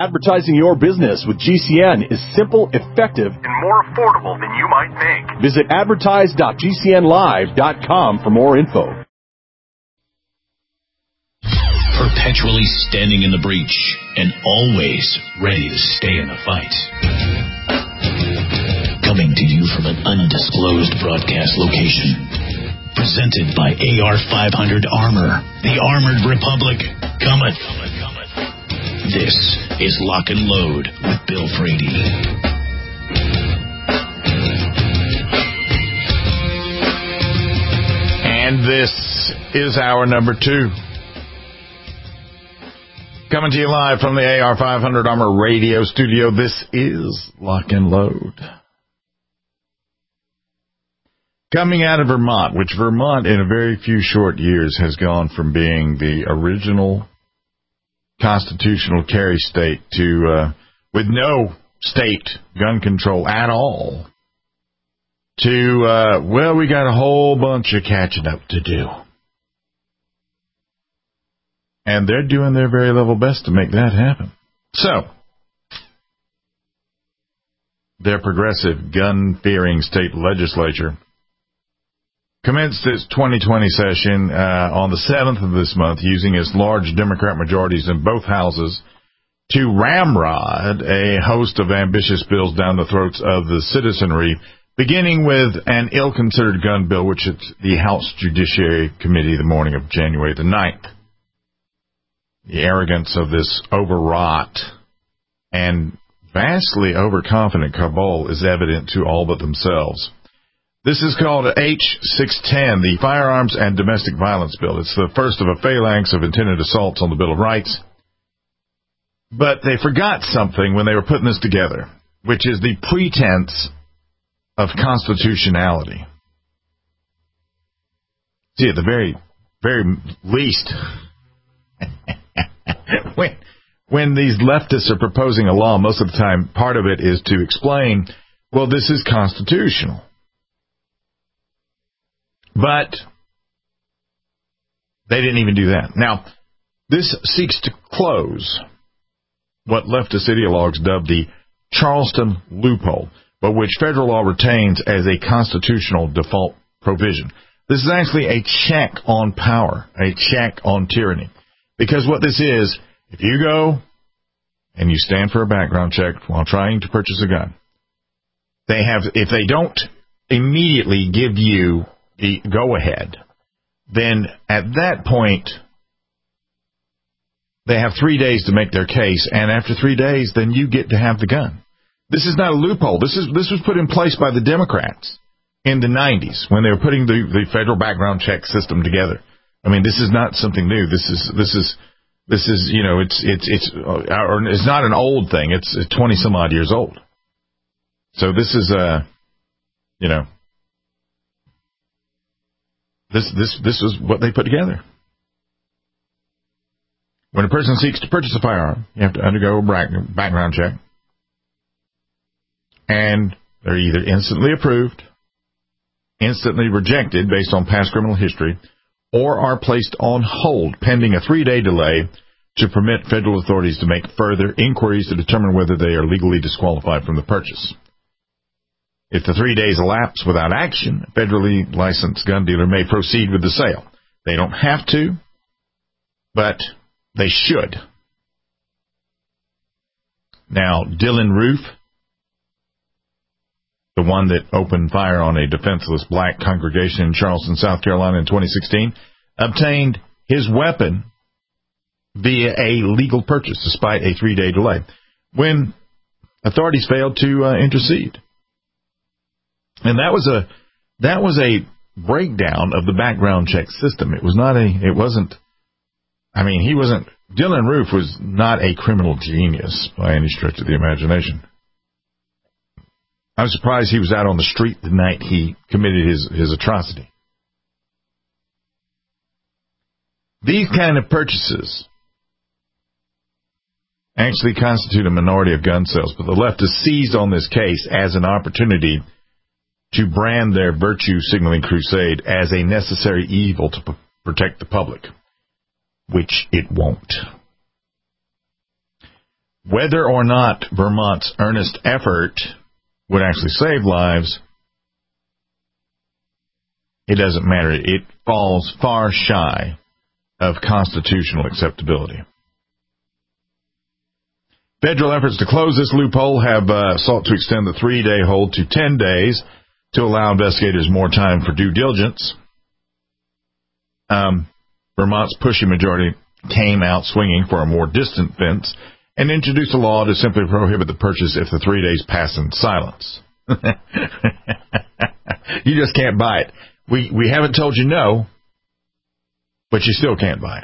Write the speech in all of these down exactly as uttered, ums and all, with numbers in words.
Advertising your business with G C N is simple, effective, and more affordable than you might think. Visit advertise dot g c n live dot com for more info. Perpetually standing in the breach and always ready to stay in the fight. Coming to you from an undisclosed broadcast location. Presented by A R five hundred Armor, the Armored Republic cometh. This is Lock and Load with Bill Frady. And this is hour number two. Coming to you live from the A R five hundred Armor radio studio. This is Lock and Load. Coming out of Vermont, which Vermont in a very few short years has gone from being the original constitutional carry state to, uh, with no state gun control at all, to, uh, well, we got a whole bunch of catching up to do. And they're doing their very level best to make that happen. So, their progressive gun-fearing state legislature commenced its twenty twenty session uh, on the seventh of this month, using its large Democrat majorities in both houses to ramrod a host of ambitious bills down the throats of the citizenry, beginning with an ill-considered gun bill, which hit the House Judiciary Committee the morning of January the ninth. The arrogance of this overwrought and vastly overconfident cabal is evident to all but themselves. This is called H six ten, the Firearms and Domestic Violence Bill. It's the first of a phalanx of intended assaults on the Bill of Rights. But they forgot something when they were putting this together, which is the pretense of constitutionality. See, at the very, very least, when, when these leftists are proposing a law, most of the time, part of it is to explain, well, this is constitutional. But they didn't even do that. Now, this seeks to close what leftist ideologues dubbed the Charleston loophole, but which federal law retains as a constitutional default provision. This is actually a check on power, a check on tyranny. Because what this is, if you go and you stand for a background check while trying to purchase a gun, they have, if they don't immediately give you the go-ahead, then at that point, they have three days to make their case, and after three days, then you get to have the gun. This is not a loophole. This is this was put in place by the Democrats in the nineties when they were putting the, the federal background check system together. I mean, this is not something new. This is this is this is you know it's it's it's or it's not an old thing. It's twenty some odd years old. So this is uh you know. This this this is what they put together. When a person seeks to purchase a firearm, you have to undergo a background check. And they're either instantly approved, instantly rejected based on past criminal history, or are placed on hold pending a three-day delay to permit federal authorities to make further inquiries to determine whether they are legally disqualified from the purchase. If the three days elapse without action, a federally licensed gun dealer may proceed with the sale. They don't have to, but they should. Now, Dylan Roof, the one that opened fire on a defenseless black congregation in Charleston, South Carolina in twenty sixteen, obtained his weapon via a legal purchase despite a three-day delay when authorities failed to uh, intercede. And that was a that was a breakdown of the background check system. It was not a it wasn't I mean, he wasn't Dylan Roof was not a criminal genius by any stretch of the imagination. I'm surprised he was out on the street the night he committed his, his atrocity. These kind of purchases actually constitute a minority of gun sales, but the left has seized on this case as an opportunity to brand their virtue signaling crusade as a necessary evil to p- protect the public, which it won't. Whether or not Vermont's earnest effort would actually save lives, it doesn't matter. It falls far shy of constitutional acceptability. Federal efforts to close this loophole have uh, sought to extend the three-day hold to ten days to allow investigators more time for due diligence. Um, Vermont's pushy majority came out swinging for a more distant fence and introduced a law to simply prohibit the purchase if the three days pass in silence. You just can't buy it. We we haven't told you no, but you still can't buy it.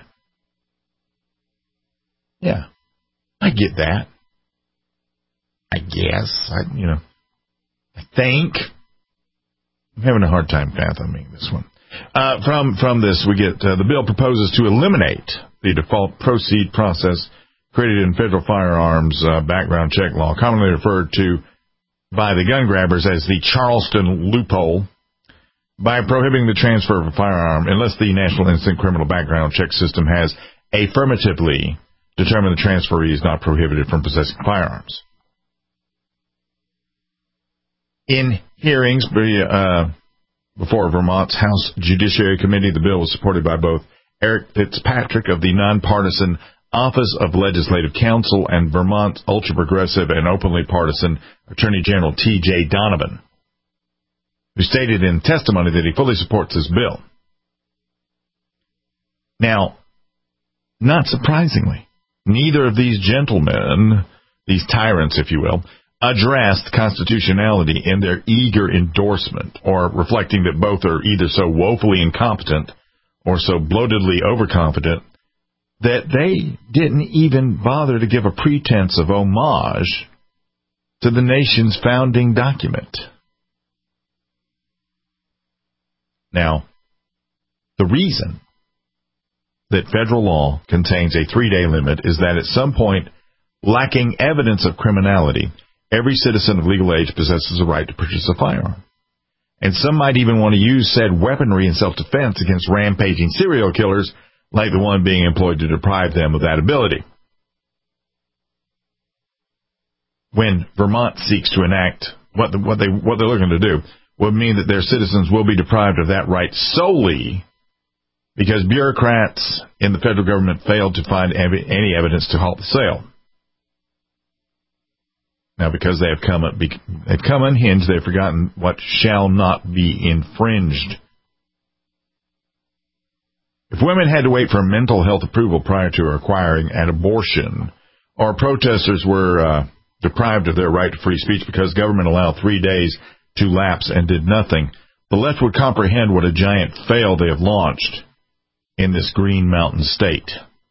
Yeah, I get that. I guess. I, you know, I think. I'm having a hard time fathoming this one. Uh, from from this, we get uh, the bill proposes to eliminate the default proceed process created in federal firearms uh, background check law, commonly referred to by the gun grabbers as the Charleston loophole, by prohibiting the transfer of a firearm unless the National Instant Criminal Background Check System has affirmatively determined the transferee is not prohibited from possessing firearms. In hearings uh, before Vermont's House Judiciary Committee, the bill was supported by both Eric Fitzpatrick of the nonpartisan Office of Legislative Counsel and Vermont's ultra-progressive and openly partisan Attorney General T J Donovan, who stated in testimony that he fully supports this bill. Now, not surprisingly, neither of these gentlemen, these tyrants, if you will, addressed constitutionality in their eager endorsement, or reflecting that both are either so woefully incompetent or so bloatedly overconfident that they didn't even bother to give a pretense of homage to the nation's founding document. Now, the reason that federal law contains a three-day limit is that at some point, lacking evidence of criminality, every citizen of legal age possesses a right to purchase a firearm. And some might even want to use said weaponry in self-defense against rampaging serial killers like the one being employed to deprive them of that ability. When Vermont seeks to enact what, the, what, they, what they're looking to do, would mean that their citizens will be deprived of that right solely because bureaucrats in the federal government failed to find any evidence to halt the sale. Now, because they have come they've come unhinged, they've forgotten what shall not be infringed. If women had to wait for mental health approval prior to acquiring an abortion, or protesters were uh, deprived of their right to free speech because government allowed three days to lapse and did nothing, the left would comprehend what a giant fail they have launched in this Green Mountain state.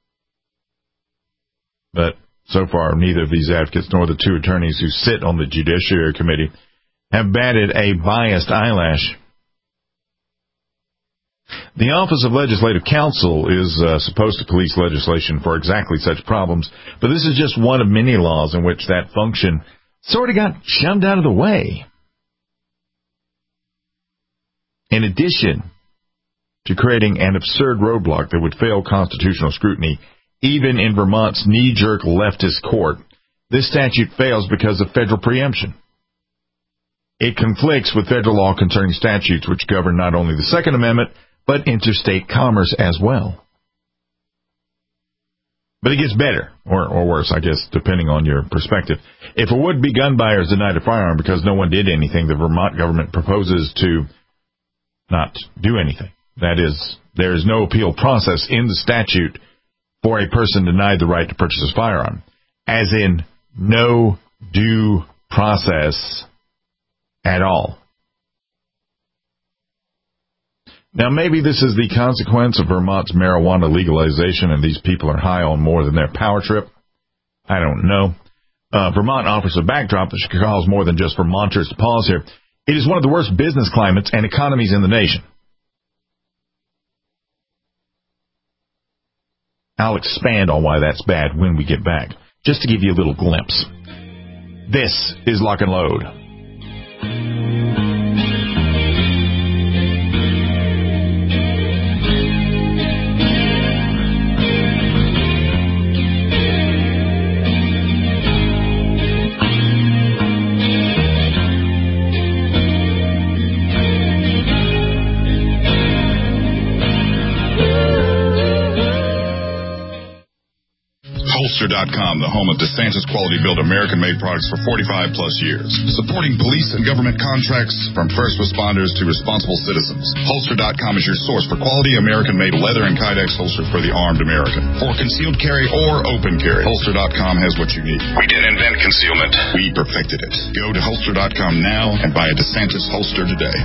But so far, neither of these advocates nor the two attorneys who sit on the Judiciary Committee have batted a biased eyelash. The Office of Legislative Counsel is uh, supposed to police legislation for exactly such problems, but this is just one of many laws in which that function sort of got shoved out of the way. In addition to creating an absurd roadblock that would fail constitutional scrutiny, even in Vermont's knee-jerk leftist court, this statute fails because of federal preemption. It conflicts with federal law concerning statutes which govern not only the Second Amendment, but interstate commerce as well. But it gets better, or, or worse, I guess, depending on your perspective. If a would-be gun buyer is denied a firearm because no one did anything, the Vermont government proposes to not do anything. That is, there is no appeal process in the statute for a person denied the right to purchase a firearm, as in no due process at all. Now, maybe this is the consequence of Vermont's marijuana legalization and these people are high on more than their power trip. I don't know. Uh, Vermont offers a backdrop that should cause more than just Vermonters to pause here. It is one of the worst business climates and economies in the nation. I'll expand on why that's bad when we get back, just to give you a little glimpse. This is Lock and Load. Holster dot com, the home of DeSantis quality-built American-made products for forty-five plus years. Supporting police and government contracts from first responders to responsible citizens. Holster dot com is your source for quality American-made leather and Kydex holsters for the armed American. For concealed carry or open carry, Holster dot com has what you need. We didn't invent concealment. We perfected it. Go to Holster dot com now and buy a DeSantis holster today.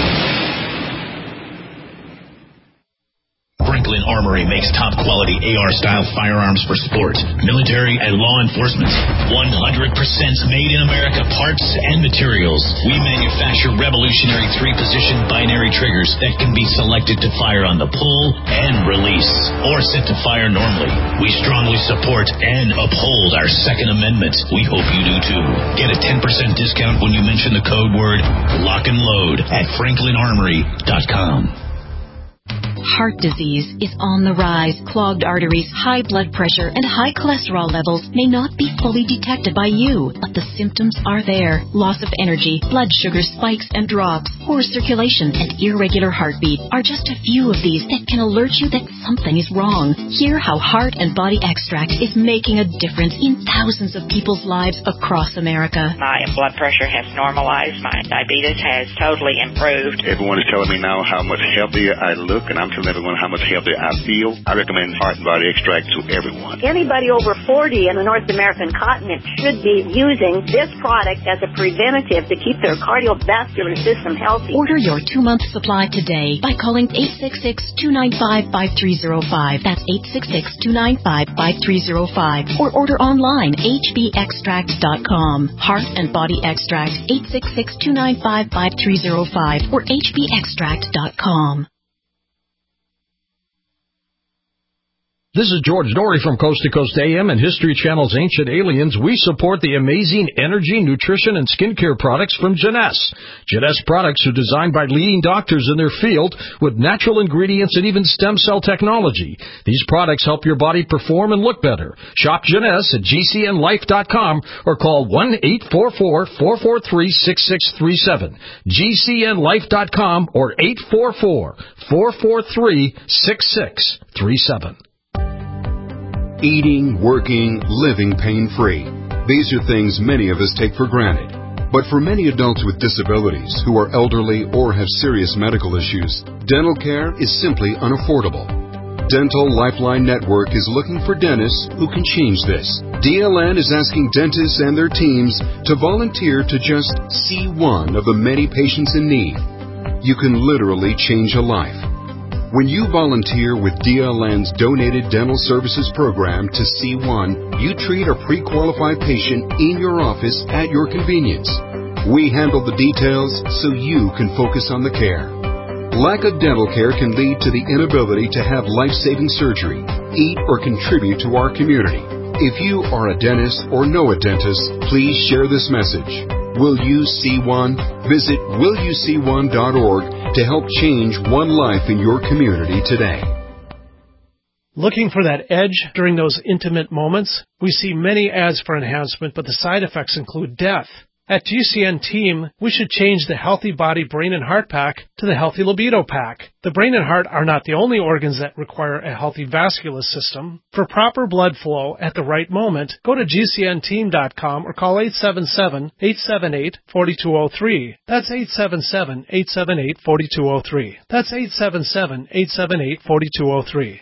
Franklin Armory makes top-quality A R-style firearms for sport, military, and law enforcement. one hundred percent made in America parts and materials. We manufacture revolutionary three-position binary triggers that can be selected to fire on the pull and release, or set to fire normally. We strongly support and uphold our Second Amendment. We hope you do too. Get a ten percent discount when you mention the code word lock and load at franklin armory dot com. Heart disease is on the rise. Clogged arteries, high blood pressure, and high cholesterol levels may not be fully detected by you, but the symptoms are there. Loss of energy, blood sugar spikes and drops, poor circulation, and irregular heartbeat are just a few of these that can alert you that something is wrong. Hear how Heart and Body Extract is making a difference in thousands of people's lives across America. My blood pressure has normalized. My diabetes has totally improved. Everyone is telling me now how much healthier I look, and I'm telling everyone how much healthier I feel. I recommend Heart and Body Extract to everyone. Anybody over forty in the North American continent should be using this product as a preventative to keep their cardiovascular system healthy. Order your two-month supply today by calling eight six six, two nine five, five three zero five. That's eight six six, two nine five, five three zero five. Or order online, h b extract dot com. Heart and Body Extract, eight six six, two nine five, five three zero five or h b extract dot com. This is George Dory from Coast to Coast A M and History Channel's Ancient Aliens. We support the amazing energy, nutrition, and skincare products from Jeunesse. Jeunesse products are designed by leading doctors in their field with natural ingredients and even stem cell technology. These products help your body perform and look better. Shop Jeunesse at g c n life dot com or call one eight four four, four four three, six six three seven. g c n life dot com or eight four four, four four three, six six three seven. Eating, working, living pain-free. These are things many of us take for granted. But for many adults with disabilities who are elderly or have serious medical issues, dental care is simply unaffordable. Dental Lifeline Network is looking for dentists who can change this. D L N is asking dentists and their teams to volunteer to just see one of the many patients in need. You can literally change a life. When you volunteer with D L N's Donated Dental Services Program to C one, you treat a pre-qualified patient in your office at your convenience. We handle the details so you can focus on the care. Lack of dental care can lead to the inability to have life-saving surgery, eat, or contribute to our community. If you are a dentist or know a dentist, please share this message. Will you see one? Visit will you see one dot org to help change one life in your community today. Looking for that edge during those intimate moments? We see many ads for enhancement, but the side effects include death. At G C N Team, we should change the Healthy Body, Brain, and Heart Pack to the Healthy Libido Pack. The brain and heart are not the only organs that require a healthy vascular system. For proper blood flow at the right moment, go to g c n team dot com or call eight seven seven, eight seven eight, four two zero three. That's eight seven seven, eight seven eight, four two zero three. That's eight seven seven, eight seven eight, four two zero three.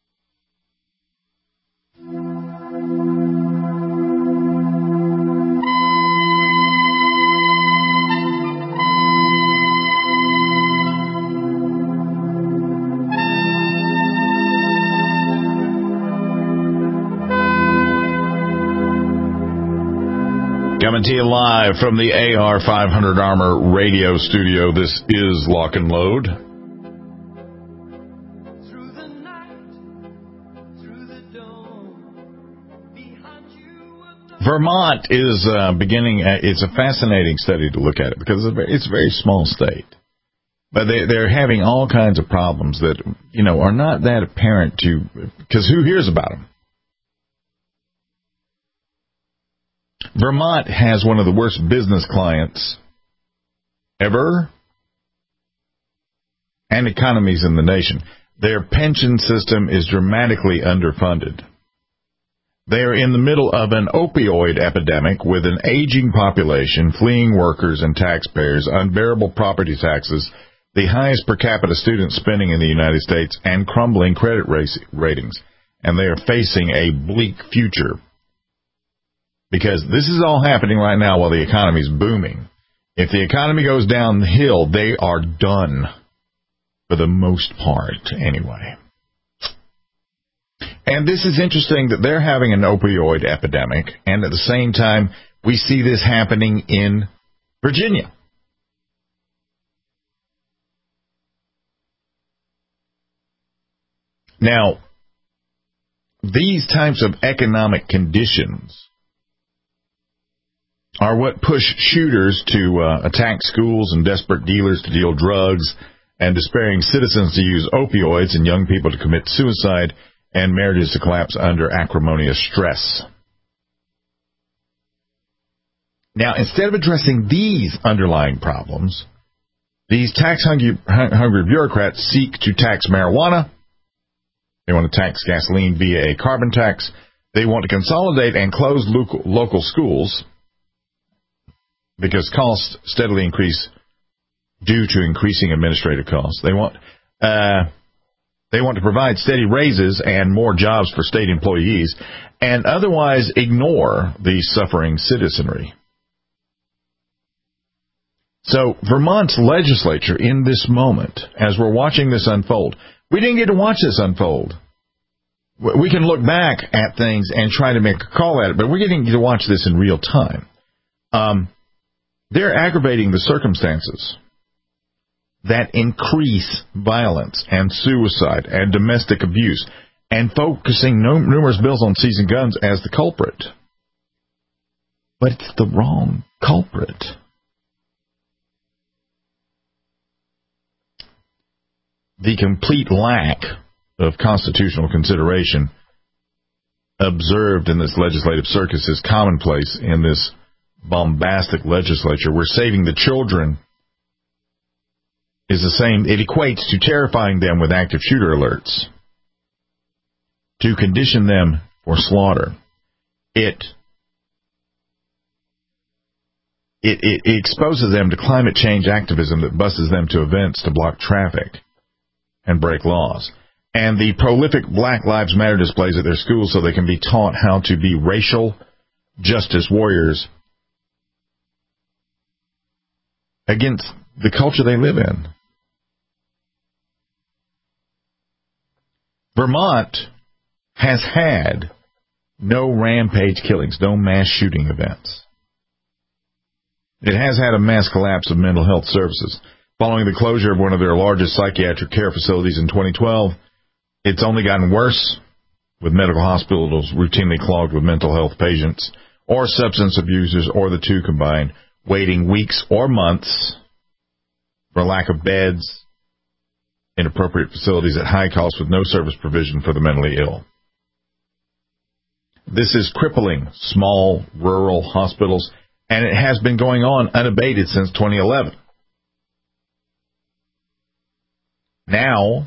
Coming to you live from the A R five hundred Armor radio studio. This is Lock and Load. Vermont is uh, beginning, uh, it's a fascinating study to look at it because it's a very, it's a very small state. But they, they're having all kinds of problems that, you know, are not that apparent to, because who hears about them? Vermont has one of the worst business clients ever and economies in the nation. Their pension system is dramatically underfunded. They are in the middle of an opioid epidemic with an aging population, fleeing workers and taxpayers, unbearable property taxes, the highest per capita student spending in the United States, and crumbling credit ratings. And they are facing a bleak future. Because this is all happening right now while the economy is booming. If the economy goes downhill, they are done. For the most part, anyway. And this is interesting that they're having an opioid epidemic, and at the same time, we see this happening in Virginia. Now, these types of economic conditions are what push shooters to uh, attack schools and desperate dealers to deal drugs and despairing citizens to use opioids and young people to commit suicide and marriages to collapse under acrimonious stress. Now, instead of addressing these underlying problems, these tax-hungry hungry bureaucrats seek to tax marijuana. They want to tax gasoline via a carbon tax. They want to consolidate and close local, local schools because costs steadily increase due to increasing administrative costs. They want... Uh, They want to provide steady raises and more jobs for state employees and otherwise ignore the suffering citizenry. So Vermont's legislature in this moment, as we're watching this unfold, we didn't get to watch this unfold. We can look back at things and try to make a call at it, but we're getting to watch this in real time. Um, they're aggravating the circumstances that increase violence and suicide and domestic abuse, and focusing no, numerous bills on seizing guns as the culprit. But it's the wrong culprit. The complete lack of constitutional consideration observed in this legislative circus is commonplace in this bombastic legislature. We're saving the children is the same. It equates to terrifying them with active shooter alerts, to condition them for slaughter. It, it, it, it exposes them to climate change activism that buses them to events to block traffic and break laws. And the prolific Black Lives Matter displays at their schools so they can be taught how to be racial justice warriors against the culture they live in. Vermont has had no rampage killings, no mass shooting events. It has had a mass collapse of mental health services. Following the closure of one of their largest psychiatric care facilities in twenty twelve, it's only gotten worse, with medical hospitals routinely clogged with mental health patients or substance abusers, or the two combined, waiting weeks or months for lack of beds in appropriate facilities at high cost with no service provision for the mentally ill. This is crippling small rural hospitals, and it has been going on unabated since twenty eleven. Now,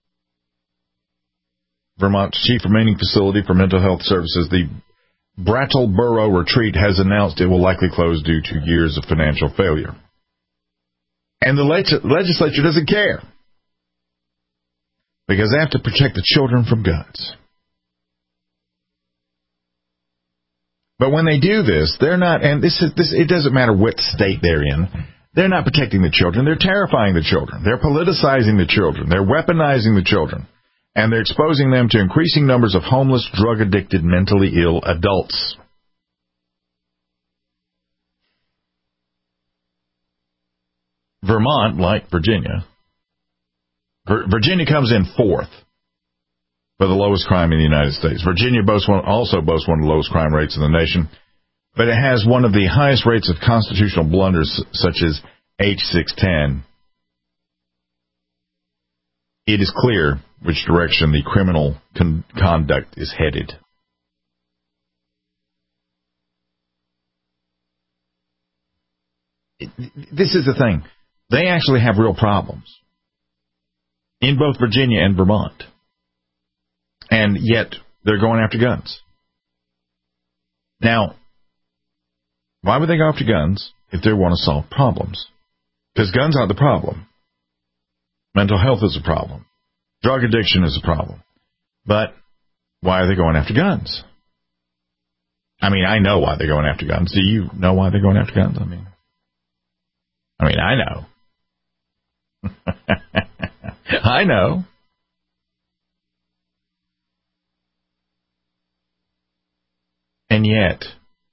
Vermont's chief remaining facility for mental health services, the Brattleboro Retreat, has announced it will likely close due to years of financial failure. And the leg- legislature doesn't care, because they have to protect the children from guns. But when they do this, they're not, and this is this. It doesn't matter what state they're in. They're not protecting the children. They're terrifying the children. They're politicizing the children. They're weaponizing the children. And they're exposing them to increasing numbers of homeless, drug-addicted, mentally ill adults. Vermont, like Virginia, Virginia comes in fourth for the lowest crime in the United States. Virginia boasts one, also boasts one of the lowest crime rates in the nation, but it has one of the highest rates of constitutional blunders, such as H six ten. It is clear which direction the criminal con- conduct is headed. It, this is the thing. They actually have real problems in both Virginia and Vermont. And yet they're going after guns. Now, why would they go after guns if they want to solve problems? Because guns aren't the problem. Mental health is a problem. Drug addiction is a problem. But why are they going after guns? I mean, I know why they're going after guns. Do you know why they're going after guns? I mean, I mean, I know. I know. And yet,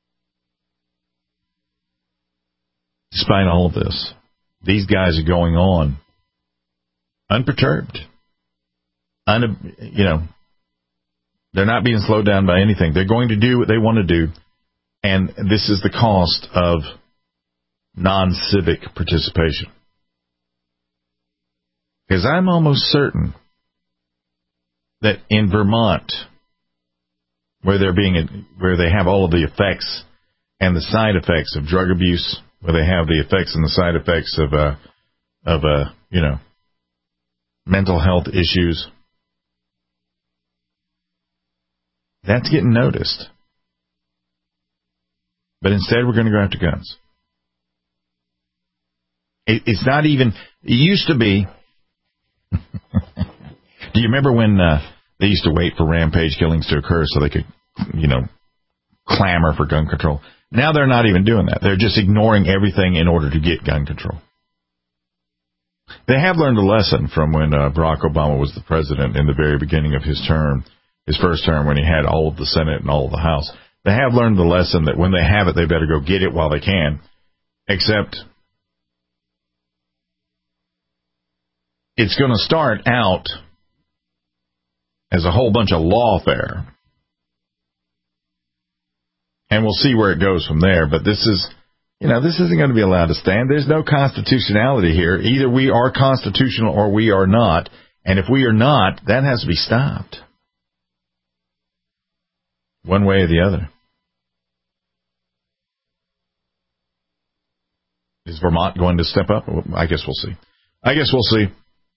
despite all of this, these guys are going on unperturbed. Un, you know, they're not being slowed down by anything. They're going to do what they want to do, and this is the cost of non-civic participation. Because I'm almost certain that in Vermont, where they're being, where they have all of the effects and the side effects of drug abuse, where they have the effects and the side effects of, uh, of, uh, you know, mental health issues, that's getting noticed. But instead, we're going to go after guns. It, it's not even, it used to be, do you remember when uh, they used to wait for rampage killings to occur so they could, you know, clamor for gun control? Now they're not even doing that. They're just ignoring everything in order to get gun control. They have learned a lesson from when uh, Barack Obama was the president in the very beginning of his term, his first term, when he had all of the Senate and all of the House. They have learned the lesson that when they have it, they better go get it while they can. Except it's going to start out as a whole bunch of lawfare. And we'll see where it goes from there. But this is, you know, this isn't going to be allowed to stand. There's no constitutionality here. Either we are constitutional or we are not. And if we are not, that has to be stopped. One way or the other. Is Vermont going to step up? I guess we'll see. I guess we'll see.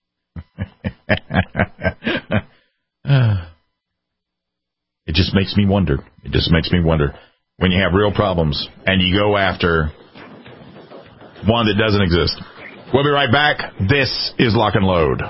It just makes me wonder. It just makes me wonder. When you have real problems and you go after one that doesn't exist. We'll be right back. This is Lock and Load.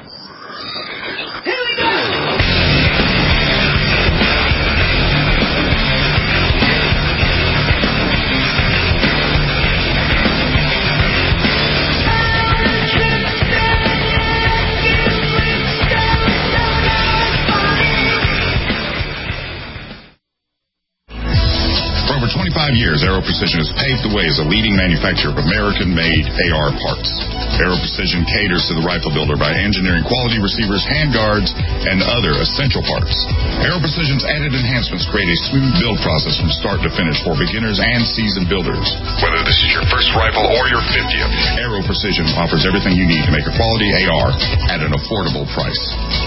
twenty-five years, Aero Precision has paved the way as a leading manufacturer of American-made A R parts. Aero Precision caters to the rifle builder by engineering quality receivers, handguards, and other essential parts. Aero Precision's added enhancements create a smooth build process from start to finish for beginners and seasoned builders. Whether this is your first rifle or your fiftieth, Aero Precision offers everything you need to make a quality A R at an affordable price.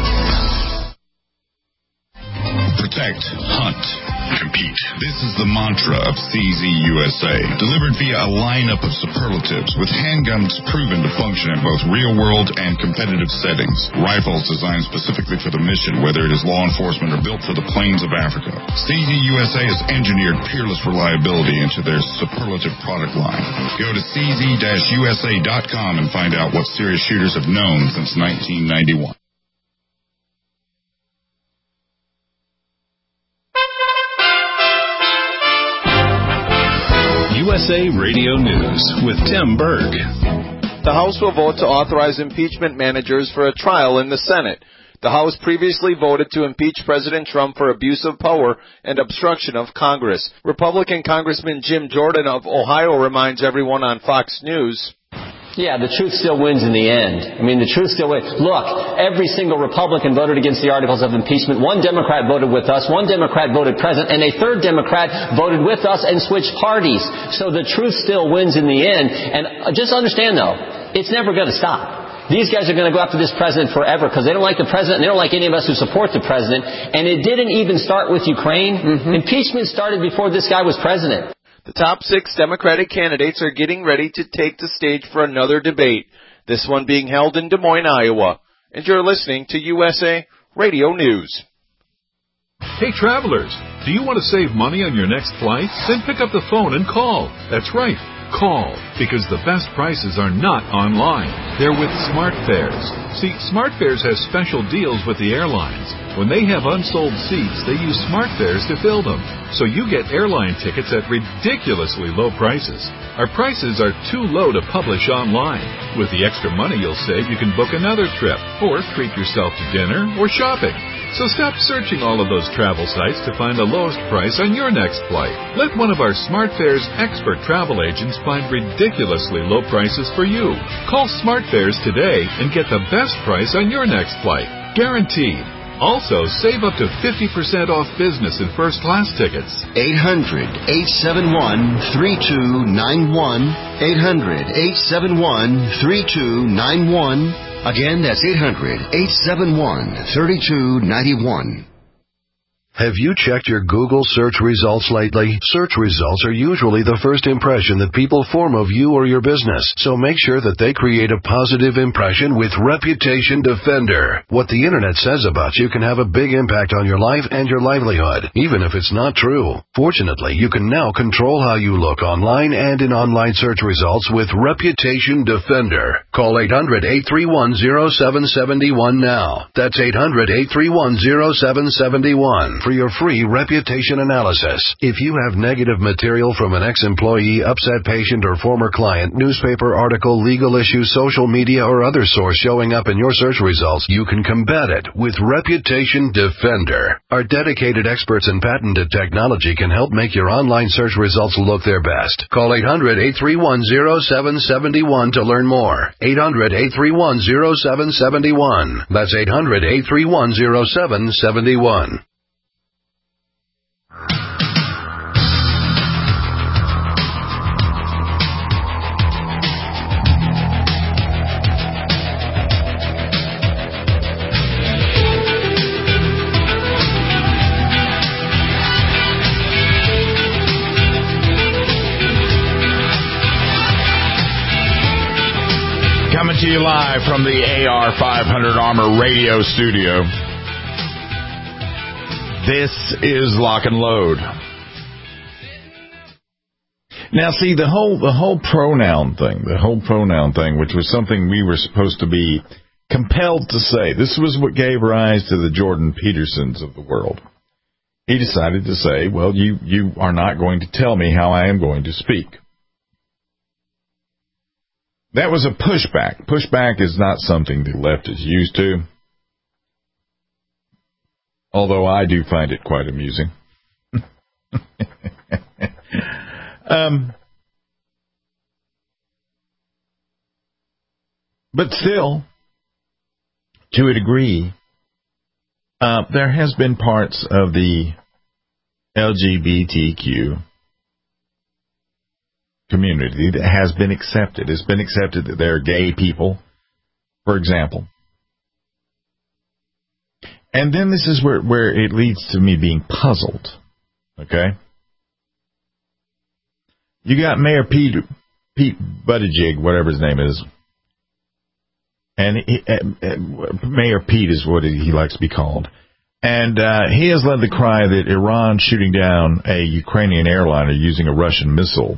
Protect, hunt, compete. This is the mantra of C Z U S A, delivered via a lineup of superlatives with handguns proven to function in both real-world and competitive settings. Rifles designed specifically for the mission, whether it is law enforcement or built for the plains of Africa. C Z U S A has engineered peerless reliability into their superlative product line. Go to C Z U S A dot com and find out what serious shooters have known since nineteen ninety-one. U S A Radio News with Tim Berg. The House will vote to authorize impeachment managers for a trial in the Senate. The House previously voted to impeach President Trump for abuse of power and obstruction of Congress. Republican Congressman Jim Jordan of Ohio reminds everyone on Fox News. Yeah, the truth still wins in the end. I mean, the truth still wins. Look, every single Republican voted against the articles of impeachment. One Democrat voted with us. One Democrat voted present. And a third Democrat voted with us and switched parties. So the truth still wins in the end. And just understand, though, it's never going to stop. These guys are going to go after this president forever because they don't like the president and they don't like any of us who support the president. And it didn't even start with Ukraine. Mm-hmm. Impeachment started before this guy was president. The top six Democratic candidates are getting ready to take the stage for another debate, this one being held in Des Moines, Iowa. And you're listening to U S A Radio News. Hey travelers, do you want to save money on your next flight? Then pick up the phone and call. That's right, call, because the best prices are not online. They're with SmartFares. See, SmartFares has special deals with the airlines. When they have unsold seats, they use SmartFares to fill them. So you get airline tickets at ridiculously low prices. Our prices are too low to publish online. With the extra money you'll save, you can book another trip, or treat yourself to dinner or shopping. So stop searching all of those travel sites to find the lowest price on your next flight. Let one of our SmartFares expert travel agents find ridiculously low prices for you. Call SmartFares today and get the best price on your next flight. Guaranteed. Also, save up to fifty percent off business and first class tickets. eight hundred, eight seven one, three two nine one. eight hundred, eight seven one, three two nine one. Again, that's eight hundred, eight seven one, three two nine one. Have you checked your Google search results lately? Search results are usually the first impression that people form of you or your business, so make sure that they create a positive impression with Reputation Defender. What the internet says about you can have a big impact on your life and your livelihood, even if it's not true. Fortunately, you can now control how you look online and in online search results with Reputation Defender. Call eight hundred, eight three one, zero seven seven one now. That's eight hundred, eight three one, zero seven seven one. For your free reputation analysis. If you have negative material from an ex-employee, upset patient, or former client, newspaper article, legal issue, social media, or other source showing up in your search results, you can combat it with Reputation Defender. Our dedicated experts in patented technology can help make your online search results look their best. Call eight hundred, eight three one, zero seven seven one to learn more. eight hundred, eight three one, zero seven seven one. That's eight hundred, eight three one, zero seven seven one. Coming to you live from the A R five hundred Armor Radio Studio. This is Lock and Load. Now, see, the whole the whole pronoun thing, the whole pronoun thing, which was something we were supposed to be compelled to say. This was what gave rise to the Jordan Petersons of the world. He decided to say, well, you, you are not going to tell me how I am going to speak. That was a pushback. Pushback is not something the left is used to, although I do find it quite amusing. um, but still, to a degree, uh, there has been parts of the L G B T Q community that has been accepted. It's been accepted that there are gay people, for example. And then this is where, where it leads to me being puzzled. Okay? You got Mayor Pete, Pete Buttigieg, whatever his name is. And he, uh, uh, Mayor Pete is what he likes to be called. And uh, he has led the cry that Iran shooting down a Ukrainian airliner using a Russian missile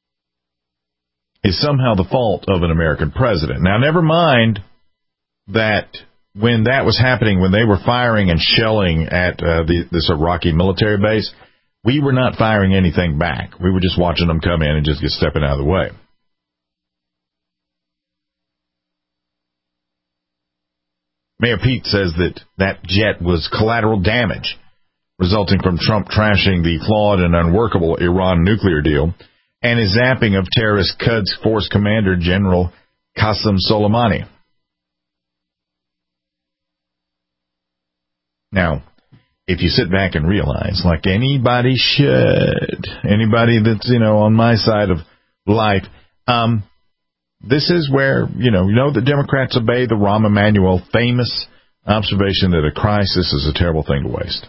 is somehow the fault of an American president. Now, never mind that when that was happening, when they were firing and shelling at uh, the, this Iraqi military base, we were not firing anything back. We were just watching them come in and just get stepping out of the way. Mayor Pete says that that jet was collateral damage resulting from Trump trashing the flawed and unworkable Iran nuclear deal and his zapping of terrorist Quds Force Commander General Qasem Soleimani. Now, if you sit back and realize, like anybody should, anybody that's, you know, on my side of life, um, this is where, you know, you know the Democrats obey the Rahm Emanuel famous observation that a crisis is a terrible thing to waste.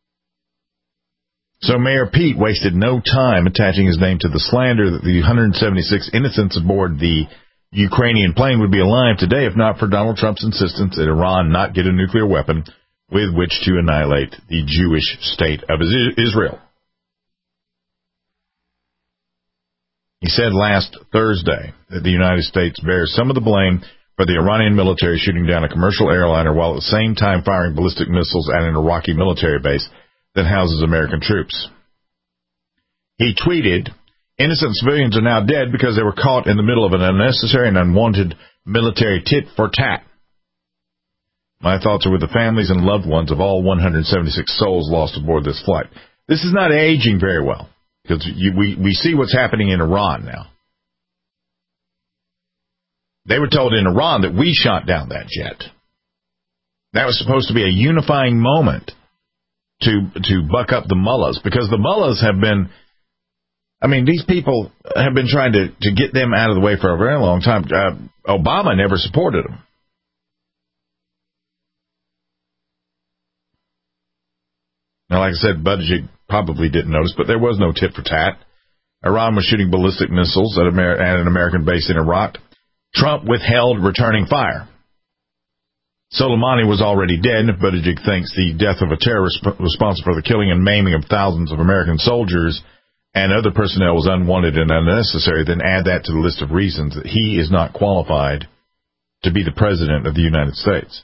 So Mayor Pete wasted no time attaching his name to the slander that the one hundred seventy-six innocents aboard the Ukrainian plane would be alive today if not for Donald Trump's insistence that Iran not get a nuclear weapon with which to annihilate the Jewish state of Israel. He said last Thursday that the United States bears some of the blame for the Iranian military shooting down a commercial airliner while at the same time firing ballistic missiles at an Iraqi military base that houses American troops. He tweeted, "Innocent civilians are now dead because they were caught in the middle of an unnecessary and unwanted military tit for tat. My thoughts are with the families and loved ones of all one hundred seventy-six souls lost aboard this flight." This is not aging very well, because you, we, we see what's happening in Iran now. They were told in Iran that we shot down that jet. That was supposed to be a unifying moment to to buck up the mullahs, because the mullahs have been, I mean, these people have been trying to, to get them out of the way for a very long time. Uh, Obama never supported them. Now, like I said, Buttigieg probably didn't notice, but there was no tit for tat. Iran was shooting ballistic missiles at, Amer- at an American base in Iraq. Trump withheld returning fire. Soleimani was already dead. If Buttigieg thinks the death of a terrorist responsible for the killing and maiming of thousands of American soldiers and other personnel was unwanted and unnecessary, then add that to the list of reasons that he is not qualified to be the President of the United States.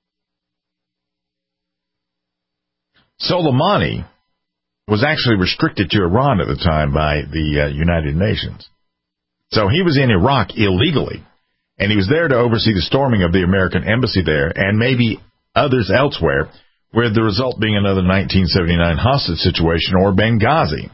Soleimani was actually restricted to Iran at the time by the uh, United Nations. So he was in Iraq illegally, and he was there to oversee the storming of the American embassy there and maybe others elsewhere, with the result being another nineteen seventy-nine hostage situation or Benghazi.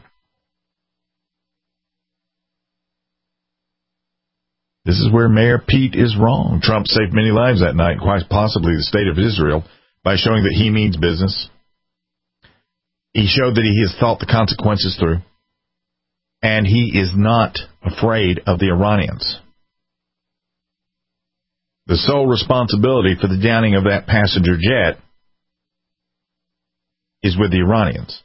This is where Mayor Pete is wrong. Trump saved many lives that night, quite possibly the state of Israel, by showing that he means business. He showed that he has thought the consequences through. And he is not afraid of the Iranians. The sole responsibility for the downing of that passenger jet is with the Iranians.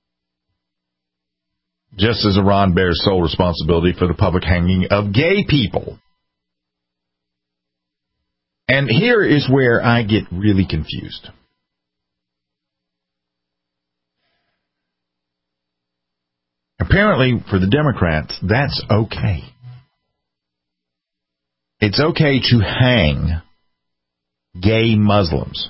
Just as Iran bears sole responsibility for the public hanging of gay people. And here is where I get really confused. Apparently, for the Democrats, that's okay. It's okay to hang gay Muslims.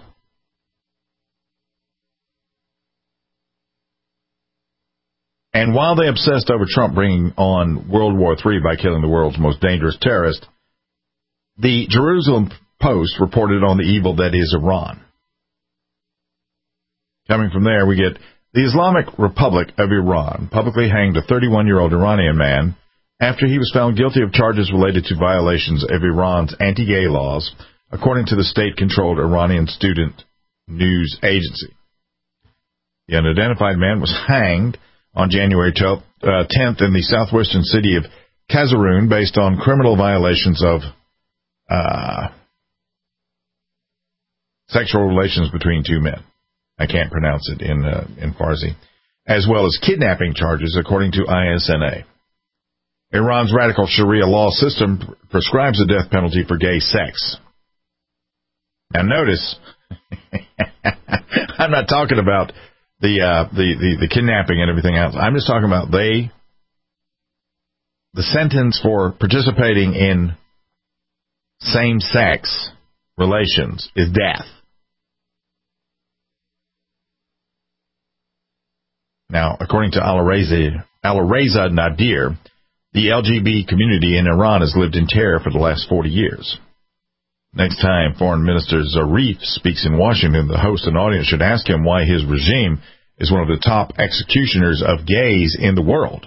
And while they obsessed over Trump bringing on World War Three by killing the world's most dangerous terrorist, the Jerusalem Post reported on the evil that is Iran. Coming from there, we get the Islamic Republic of Iran publicly hanged a thirty-one-year-old Iranian man after he was found guilty of charges related to violations of Iran's anti-gay laws, according to the state-controlled Iranian student news agency. The unidentified man was hanged on January tenth in the southwestern city of Kazaroon based on criminal violations of uh, sexual relations between two men. I can't pronounce it in uh, in Farsi, as well as kidnapping charges, according to I S N A. Iran's radical Sharia law system pr- prescribes the death penalty for gay sex. Now notice, I'm not talking about the, uh, the, the, the kidnapping and everything else. I'm just talking about they, the sentence for participating in same-sex relations is death. Now, according to Alireza, Alireza Nadir, the L G B T community in Iran has lived in terror for the last forty years. Next time Foreign Minister Zarif speaks in Washington, the host and audience should ask him why his regime is one of the top executioners of gays in the world.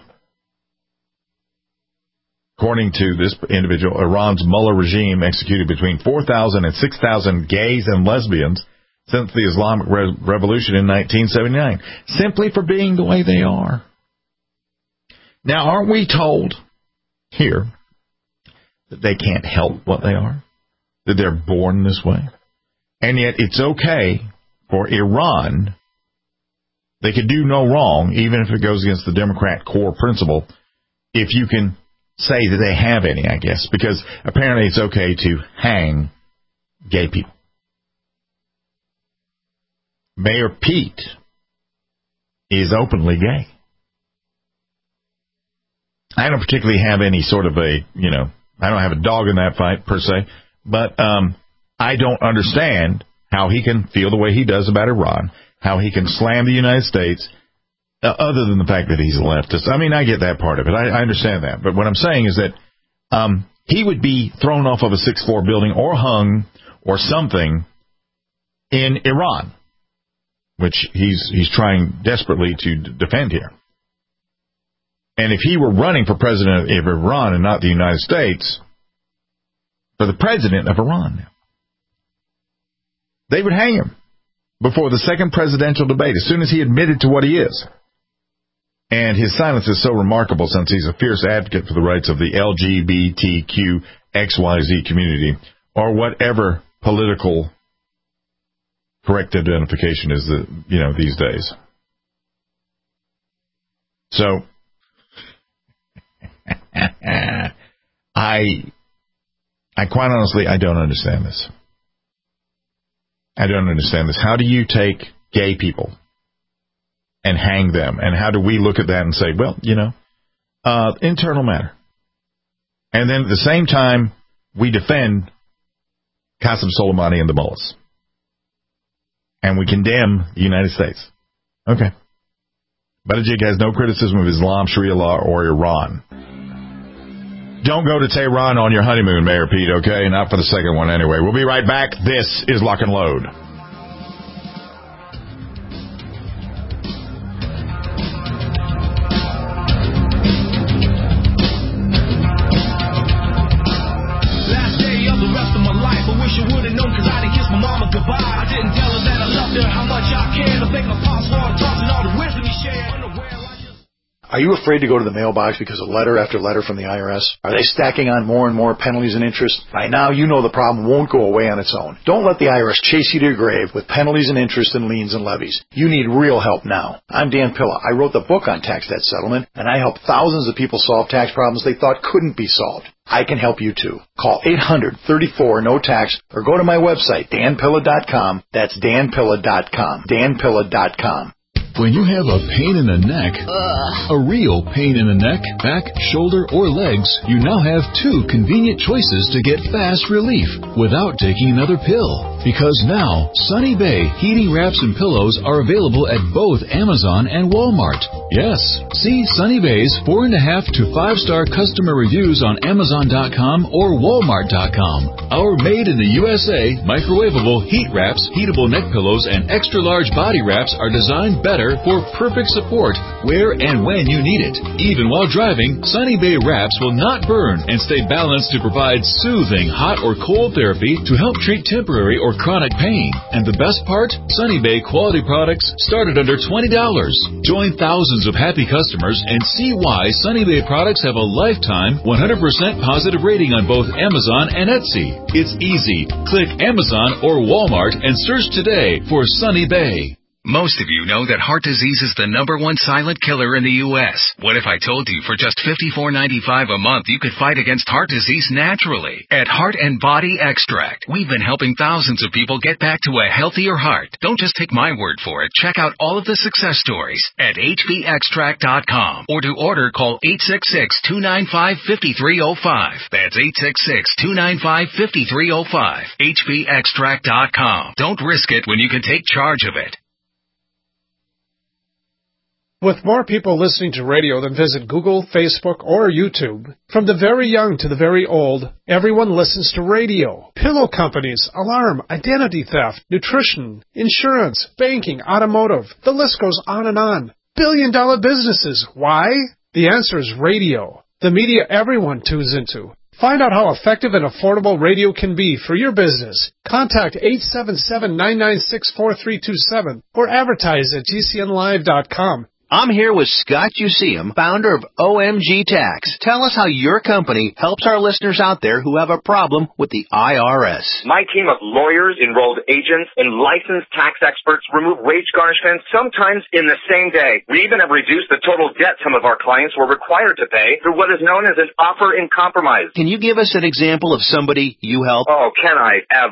According to this individual, Iran's Mullah regime executed between four thousand and six thousand gays and lesbians since the Islamic Re- Revolution in nineteen seventy-nine, simply for being the way they are. Now, aren't we told here that they can't help what they are? That they're born this way? And yet it's okay for Iran, they could do no wrong, even if it goes against the Democrat core principle, if you can say that they have any, I guess, because apparently it's okay to hang gay people. Mayor Pete is openly gay. I don't particularly have any sort of a, you know, I don't have a dog in that fight per se, but um, I don't understand how he can feel the way he does about Iran, how he can slam the United States, uh, other than the fact that he's a leftist. I mean, I get that part of it. I, I understand that. But what I'm saying is that um, he would be thrown off of a sixth floor building or hung or something in Iran, which he's he's trying desperately to d- defend here. And if he were running for president of Iran and not the United States, for the president of Iran now, they would hang him before the second presidential debate, as soon as he admitted to what he is. And his silence is so remarkable since he's a fierce advocate for the rights of the L G B T Q X Y Z community, or whatever political correct identification is, the, you know, these days. So, I, I quite honestly, I don't understand this. I don't understand this. How do you take gay people and hang them? And how do we look at that and say, well, you know, uh, internal matter. And then at the same time, we defend Qasem Soleimani and the mullahs. And we condemn the United States. Okay. Buttigieg has no criticism of Islam, Sharia law, or Iran. Don't go to Tehran on your honeymoon, Mayor Pete, okay? Not for the second one anyway. We'll be right back. This is Lock and Load. Last day of the rest of my life. I wish I would have known because I didn't kiss my mama goodbye. I didn't tell her that I loved her, how much I cared. I thank my pops for all the talks and all the wisdom he shared. Are you afraid to go to the mailbox because of letter after letter from the I R S? Are they stacking on more and more penalties and interest? By now, you know the problem won't go away on its own. Don't let the I R S chase you to your grave with penalties and interest and liens and levies. You need real help now. I'm Dan Pilla. I wrote the book on tax debt settlement, and I help thousands of people solve tax problems they thought couldn't be solved. I can help you too. Call eight hundred, thirty-four, no tax or go to my website, dan pilla dot com. That's dan pilla dot com. dan pilla dot com. When you have a pain in the neck, Ugh. a real pain in the neck, back, shoulder, or legs, you now have two convenient choices to get fast relief without taking another pill. Because now, Sunny Bay heating wraps and pillows are available at both Amazon and Walmart. Yes, see Sunny Bay's four and a half to five star customer reviews on Amazon dot com or Walmart dot com. Our made in the U S A microwavable heat wraps, heatable neck pillows, and extra large body wraps are designed better for perfect support where and when you need it. Even while driving, Sunny Bay wraps will not burn and stay balanced to provide soothing hot or cold therapy to help treat temporary or chronic pain. And the best part? Sunny Bay quality products start at under twenty dollars. Join thousands of happy customers and see why Sunny Bay products have a lifetime one hundred percent positive rating on both Amazon and Etsy. It's easy. Click Amazon or Walmart and search today for Sunny Bay. Most of you know that heart disease is the number one silent killer in the U S What if I told you for just fifty-four ninety-five a month you could fight against heart disease naturally? At Heart and Body Extract, we've been helping thousands of people get back to a healthier heart. Don't just take my word for it. Check out all of the success stories at h b extract dot com or to order call eight six six, two nine five, five three zero five. That's eight six six, two nine five, five three zero five. h b extract dot com. Don't risk it when you can take charge of it. With more people listening to radio than visit Google, Facebook, or YouTube, from the very young to the very old, everyone listens to radio. Pillow companies, alarm, identity theft, nutrition, insurance, banking, automotive. The list goes on and on. Billion dollar businesses. Why? The answer is radio. The media everyone tunes into. Find out how effective and affordable radio can be for your business. Contact eight seven seven, nine nine six, four three two seven or advertise at g c n live dot com. I'm here with Scott Useum, founder of O M G Tax. Tell us how your company helps our listeners out there who have a problem with the I R S. My team of lawyers, enrolled agents, and licensed tax experts remove wage garnishments sometimes in the same day. We even have reduced the total debt some of our clients were required to pay through what is known as an offer in compromise. Can you give us an example of somebody you help? Oh, can I ever?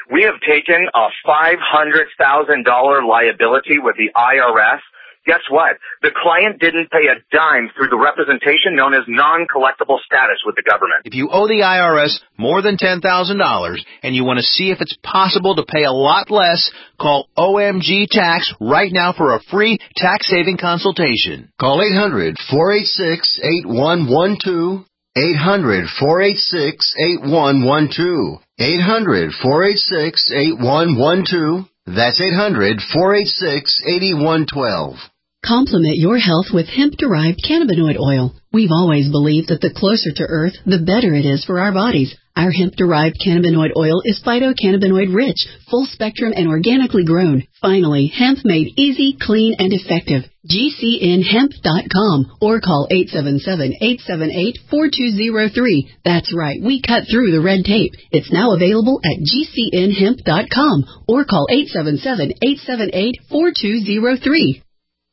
We have taken a five hundred thousand dollars liability with the I R S. Guess what? The client didn't pay a dime through the representation known as non-collectible status with the government. If you owe the I R S more than ten thousand dollars and you want to see if it's possible to pay a lot less, call O M G Tax right now for a free tax-saving consultation. Call eight hundred, four eight six, eight one one two. eight hundred, four eight six, eight one one two. eight hundred, four eight six, eight one one two. That's eight hundred, four eight six, eight one one two. Complement your health with hemp-derived cannabinoid oil. We've always believed that the closer to Earth, the better it is for our bodies. Our hemp-derived cannabinoid oil is phytocannabinoid-rich, full-spectrum, and organically grown. Finally, hemp made easy, clean, and effective. G C N hemp dot com or call eight seven seven, eight seven eight, four two zero three. That's right, we cut through the red tape. It's now available at G C N hemp dot com or call eight seven seven, eight seven eight, four two zero three.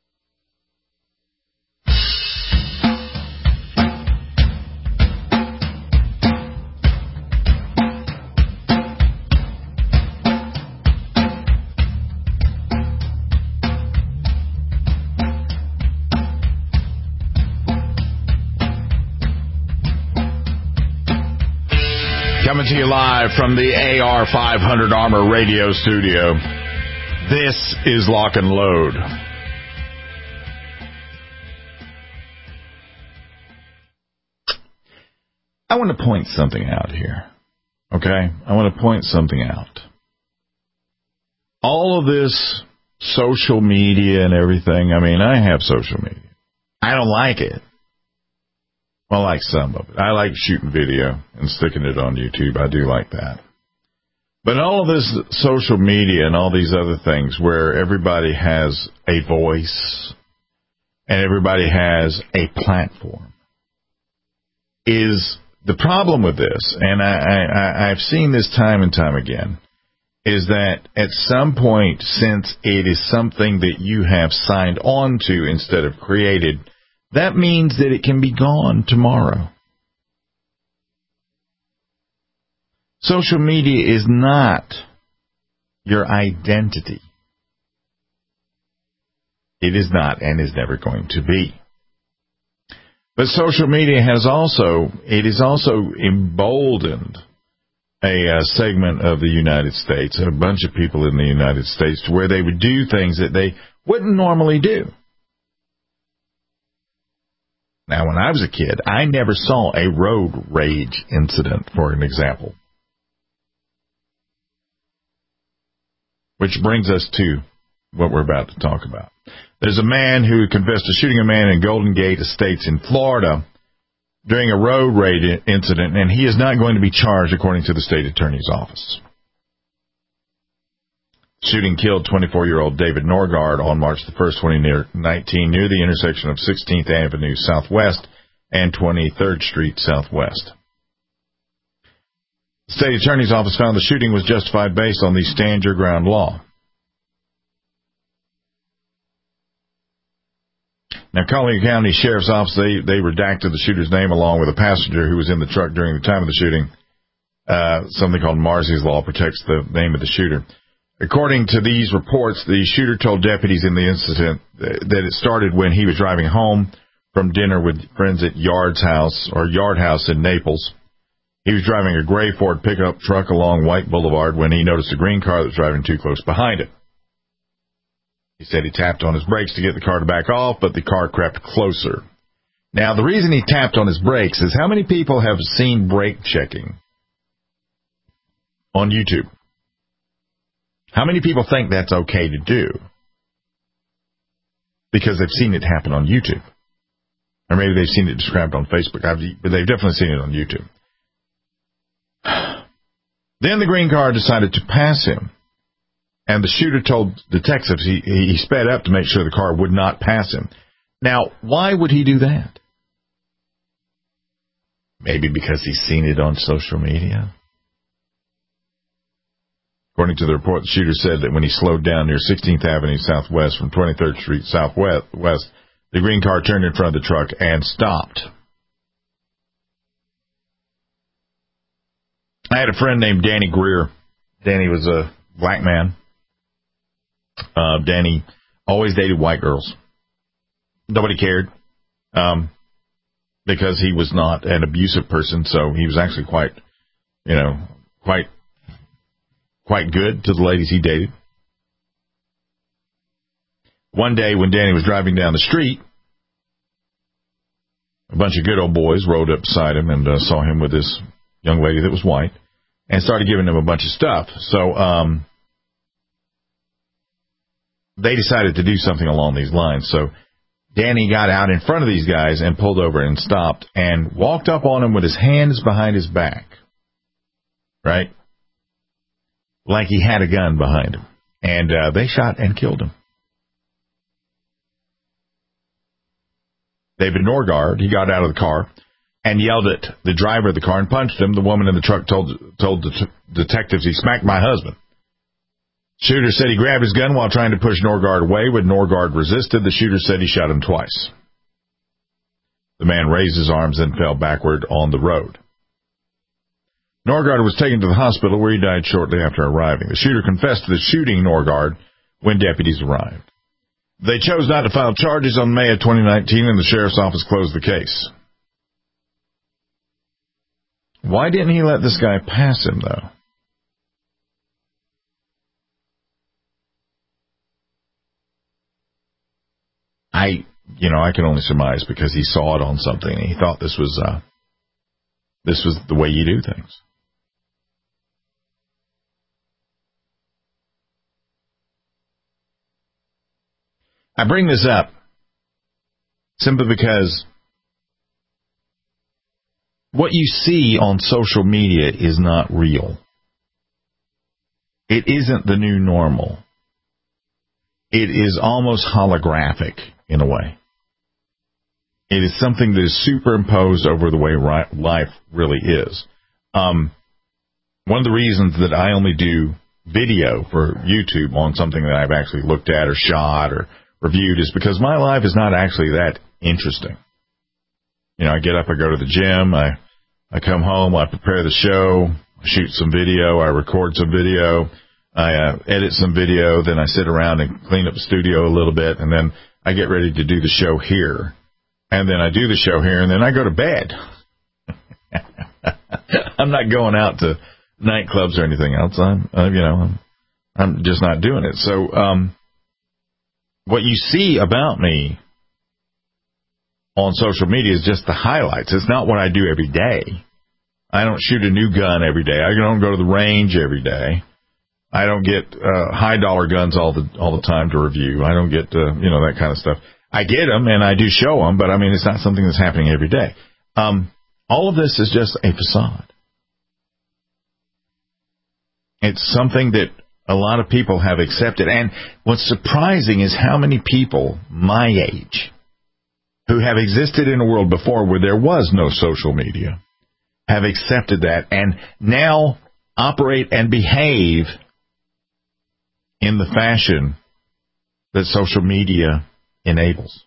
Coming to you live from the A R five hundred Armor Radio Studio. This is Lock and Load. I want to point something out here. Okay? I want to point something out. All of this social media and everything, I mean, I have social media. I don't like it. Well, I like some of it. I like shooting video and sticking it on YouTube. I do like that. But all of this social media and all these other things where everybody has a voice and everybody has a platform is the problem with this, and I, I, I've seen this time and time again, is that at some point, since it is something that you have signed on to instead of created, that means that it can be gone tomorrow. Social media is not your identity. It is not and is never going to be. But social media has also, it has also emboldened a uh, segment of the United States, a bunch of people in the United States, to where they would do things that they wouldn't normally do. Now, when I was a kid, I never saw a road rage incident, for an example. Which brings us to what we're about to talk about. There's a man who confessed to shooting a man in Golden Gate Estates in Florida during a road rage incident, and he is not going to be charged, according to the state attorney's office. Shooting killed twenty-four-year-old David Norgard on March the first, twenty nineteen, near the intersection of sixteenth Avenue Southwest and twenty-third Street Southwest. The state attorney's office found the shooting was justified based on the stand your ground law. Now, Collier County Sheriff's Office, they, they redacted the shooter's name along with a passenger who was in the truck during the time of the shooting. Uh, something called Marsy's Law protects the name of the shooter. According to these reports, the shooter told deputies in the incident that it started when he was driving home from dinner with friends at Yard's House, or Yard House in Naples. He was driving a gray Ford pickup truck along White Boulevard when he noticed a green car that was driving too close behind him. He said he tapped on his brakes to get the car to back off, but the car crept closer. Now, the reason he tapped on his brakes is how many people have seen brake checking on YouTube? How many people think that's okay to do? Because they've seen it happen on YouTube. Or maybe they've seen it described on Facebook, but they've definitely seen it on YouTube. Then the green car decided to pass him. And the shooter told detectives he, he sped up to make sure the car would not pass him. Now, why would he do that? Maybe because he's seen it on social media. According to the report, the shooter said that when he slowed down near sixteenth Avenue Southwest from twenty-third Street Southwest, the green car turned in front of the truck and stopped. I had a friend named Danny Greer Danny was a black man. Uh, Danny always dated white girls. Nobody cared um, because he was not an abusive person, so he was actually quite, you know, quite, quite good to the ladies he dated. One day when Danny was driving down the street, a bunch of good old boys rode up beside him and uh, saw him with this young lady that was white and started giving him a bunch of stuff. So um, they decided to do something along these lines. So Danny got out in front of these guys and pulled over and stopped and walked up on him with his hands behind his back, right? Like he had a gun behind him. And uh, they shot and killed him. David Norgard, he got out of the car and yelled at the driver of the car and punched him. The woman in the truck told told the t- detectives he smacked my husband. Shooter said he grabbed his gun while trying to push Norgard away. When Norgard resisted, the shooter said he shot him twice. The man raised his arms and fell backward on the road. Norgard was taken to the hospital where he died shortly after arriving. The shooter confessed to the shooting Norgard when deputies arrived. They chose not to file charges on May of twenty nineteen, and the sheriff's office closed the case. Why didn't he let this guy pass him, though? I, you know, I can only surmise because he saw it on something and he thought this was, uh, this was the way you do things. I bring this up simply because what you see on social media is not real. It isn't the new normal. It is almost holographic in a way. It is something that is superimposed over the way life really is. Um, one of the reasons that I only do video for YouTube on something that I've actually looked at or shot or reviewed is because my life is not actually that interesting. You know, I get up, I go to the gym, I, I come home, I prepare the show, I shoot some video, I record some video, I uh, edit some video, then I sit around and clean up the studio a little bit, and then I get ready to do the show here. And then I do the show here, and then I go to bed. I'm not going out to nightclubs or anything else. I'm, uh, you know, I'm, I'm just not doing it. So, um, what you see about me on social media is just the highlights. It's not what I do every day. I don't shoot a new gun every day. I don't go to the range every day. I don't get uh, high dollar guns all the all the time to review. I don't get uh, you know that kind of stuff. I get them and I do show them, but I mean it's not something that's happening every day. Um, all of this is just a facade. It's something that a lot of people have accepted. And what's surprising is how many people my age who have existed in a world before where there was no social media have accepted that and now operate and behave in the fashion that social media enables.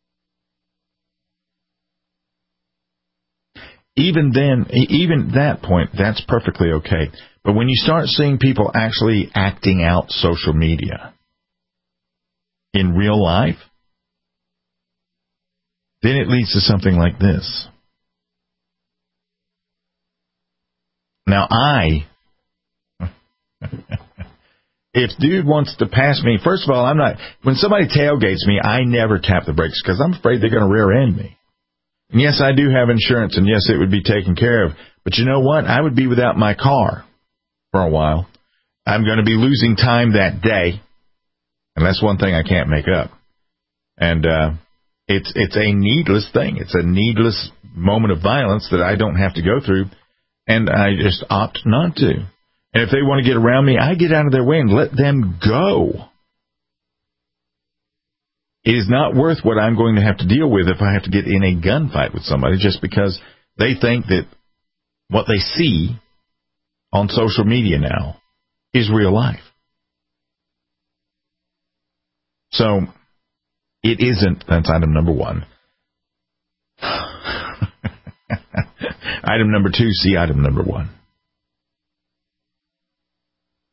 Even then, even that point, that's perfectly okay. But when you start seeing people actually acting out social media in real life, then it leads to something like this. Now, I, if dude wants to pass me, first of all, I'm not, when somebody tailgates me, I never tap the brakes because I'm afraid they're going to rear end me. And yes, I do have insurance, and yes, it would be taken care of. But you know what? I would be without my car for a while. I'm going to be losing time that day, and that's one thing I can't make up. And uh, it's it's a needless thing. It's a needless moment of violence that I don't have to go through, and I just opt not to. And if they want to get around me, I get out of their way and let them go. It is not worth what I'm going to have to deal with if I have to get in a gunfight with somebody just because they think that what they see on social media now is real life. So, it isn't. That's item number one. Item number two, see item number one.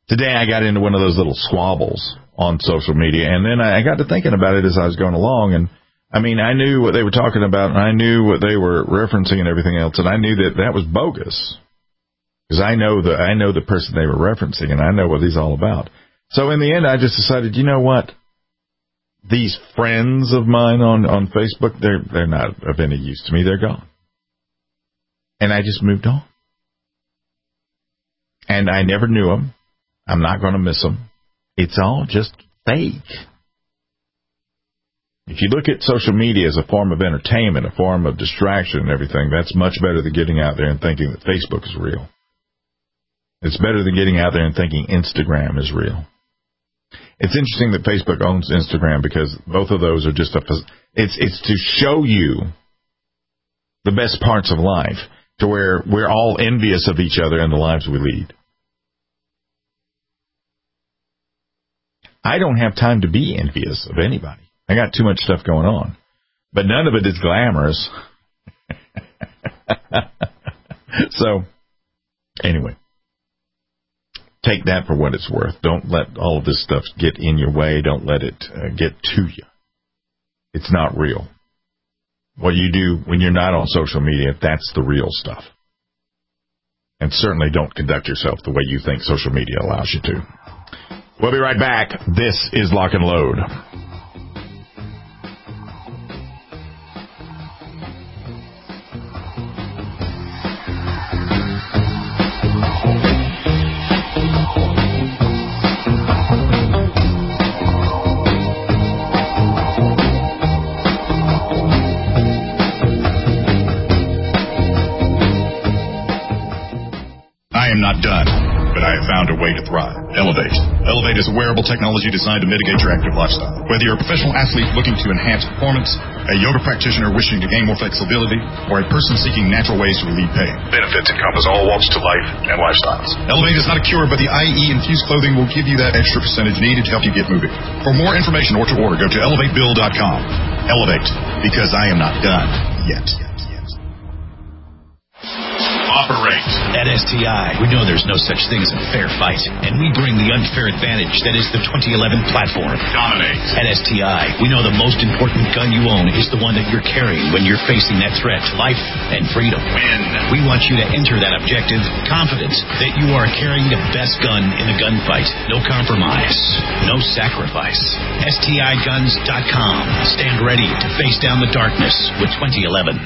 today I got into one of those little squabbles on social media, and then I got to thinking about it as I was going along, and I mean, I knew what they were talking about, and I knew what they were referencing and everything else, and I knew that that was bogus. Because I know the I know the person they were referencing, and I know what he's all about. So in the end, I just decided, you know what? These friends of mine on, on Facebook, they're they're not of any use to me. They're gone. And I just moved on. And I never knew them. I'm not going to miss them. It's all just fake. If you look at social media as a form of entertainment, a form of distraction and everything, that's much better than getting out there and thinking that Facebook is real. It's better than getting out there and thinking Instagram is real. It's interesting that Facebook owns Instagram because both of those are just a, it's, it's to show you the best parts of life to where we're all envious of each other and the lives we lead. I don't have time to be envious of anybody. I got too much stuff going on. But none of it is glamorous. So, anyway. Take that for what it's worth. Don't let all of this stuff get in your way. Don't let it uh, get to you. It's not real. What you do when you're not on social media, that's the real stuff. And certainly don't conduct yourself the way you think social media allows you to. We'll be right back. This is Lock and Load. I am not done, but I have found a way to thrive. Elevate. Elevate is a wearable technology designed to mitigate your active lifestyle. Whether you're a professional athlete looking to enhance performance, a yoga practitioner wishing to gain more flexibility, or a person seeking natural ways to relieve pain, benefits encompass all walks to life and lifestyles. Elevate is not a cure, but the I E infused clothing will give you that extra percentage needed to help you get moving. For more information or to order, go to elevate bill dot com. Elevate, because I am not done yet. Operate. At S T I, we know there's no such thing as a fair fight, and we bring the unfair advantage that is the twenty eleven platform. Dominate. At S T I, we know the most important gun you own is the one that you're carrying when you're facing that threat to life and freedom. Win. We want you to enter that objective confident that you are carrying the best gun in the gunfight. No compromise. No sacrifice. S T I guns dot com. Stand ready to face down the darkness with twenty eleven.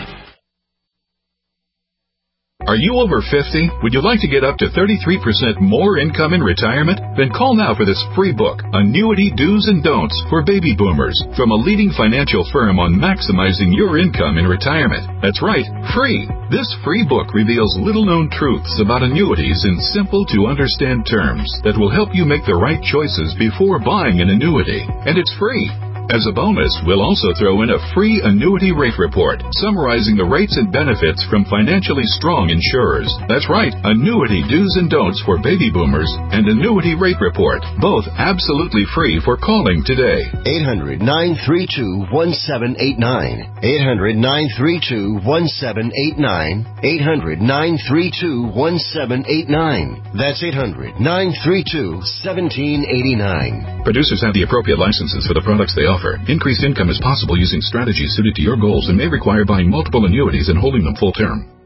Are you over fifty? Would you like to get up to thirty-three percent more income in retirement? Then call now for this free book, Annuity Do's and Don'ts for Baby Boomers, from a leading financial firm on maximizing your income in retirement. That's right, free. This free book reveals little-known truths about annuities in simple-to-understand terms that will help you make the right choices before buying an annuity. And it's free. As a bonus, we'll also throw in a free annuity rate report summarizing the rates and benefits from financially strong insurers. That's right, Annuity Do's and Don'ts for Baby Boomers and Annuity Rate Report, both absolutely free for calling today. eight hundred, nine three two, one seven eight nine. eight hundred, nine three two, one seven eight nine. eight hundred, nine three two, one seven eight nine. That's eight hundred, nine three two, one seven eight nine. Producers have the appropriate licenses for the products they offer. Increased income is possible using strategies suited to your goals and may require buying multiple annuities and holding them full term.